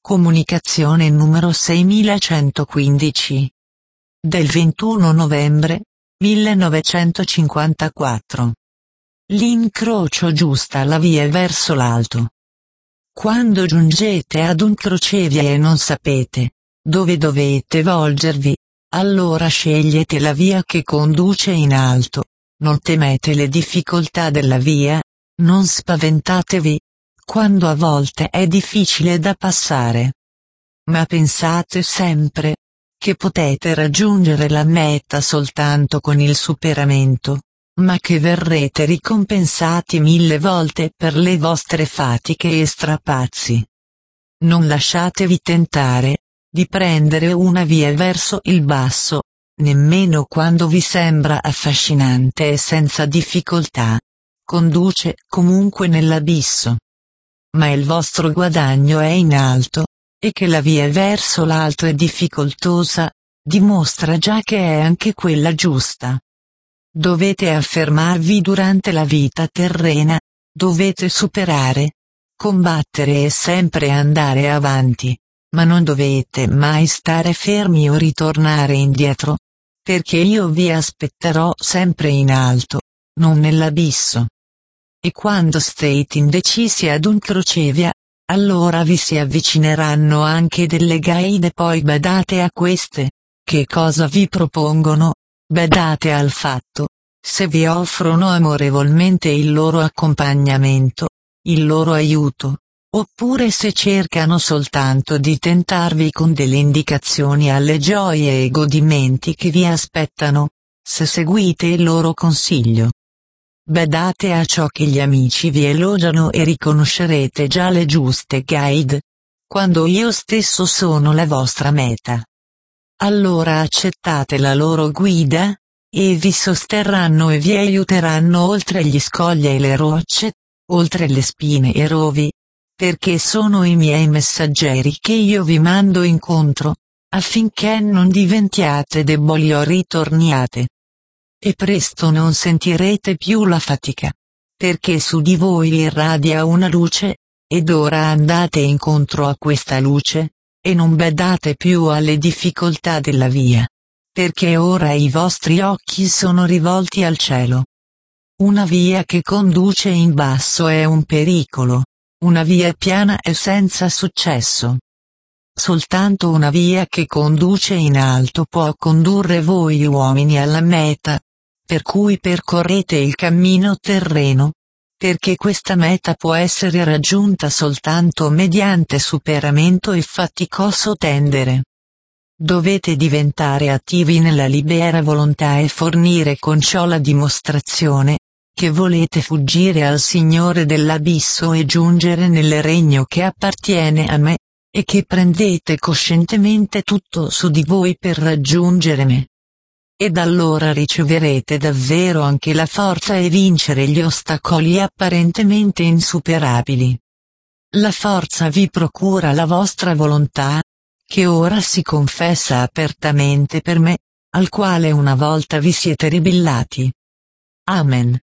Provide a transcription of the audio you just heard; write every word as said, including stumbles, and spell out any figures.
Comunicazione numero seimilacentoquindici. Del ventuno novembre millenovecentocinquantaquattro. L'incrocio giusta la via verso l'alto. Quando giungete ad un crocevia e non sapete dove dovete volgervi, allora scegliete la via che conduce in alto. Non temete le difficoltà della via, non spaventatevi quando a volte è difficile da passare. Ma pensate sempre che potete raggiungere la meta soltanto con il superamento, ma che verrete ricompensati mille volte per le vostre fatiche e strapazzi. Non lasciatevi tentare di prendere una via verso il basso, nemmeno quando vi sembra affascinante e senza difficoltà. Conduce comunque nell'abisso. Ma il vostro guadagno è in alto, e che la via verso l'alto è difficoltosa, dimostra già che è anche quella giusta. Dovete affermarvi durante la vita terrena, dovete superare, combattere e sempre andare avanti, ma non dovete mai stare fermi o ritornare indietro, perché io vi aspetterò sempre in alto, non nell'abisso. E quando state indecisi ad un crocevia, allora vi si avvicineranno anche delle guide, poi badate a queste. Che cosa vi propongono? Badate al fatto, se vi offrono amorevolmente il loro accompagnamento, il loro aiuto, oppure se cercano soltanto di tentarvi con delle indicazioni alle gioie e godimenti che vi aspettano, se seguite il loro consiglio. Badate a ciò che gli amici vi elogiano e riconoscerete già le giuste guide, quando io stesso sono la vostra meta. Allora accettate la loro guida, e vi sosterranno e vi aiuteranno oltre gli scogli e le rocce, oltre le spine e rovi, perché sono i miei messaggeri che io vi mando incontro, affinché non diventiate deboli o ritorniate. E presto non sentirete più la fatica, perché su di voi irradia una luce, ed ora andate incontro a questa luce, e non badate più alle difficoltà della via, perché ora i vostri occhi sono rivolti al cielo. Una via che conduce in basso è un pericolo, una via piana è senza successo. Soltanto una via che conduce in alto può condurre voi uomini alla meta, per cui percorrete il cammino terreno, perché questa meta può essere raggiunta soltanto mediante superamento e faticoso tendere. Dovete diventare attivi nella libera volontà e fornire con ciò la dimostrazione che volete fuggire al Signore dell'abisso e giungere nel regno che appartiene a me, e che prendete coscientemente tutto su di voi per raggiungere me. Ed allora riceverete davvero anche la forza e vincere gli ostacoli apparentemente insuperabili. La forza vi procura la vostra volontà, che ora si confessa apertamente per me, al quale una volta vi siete ribellati. Amen.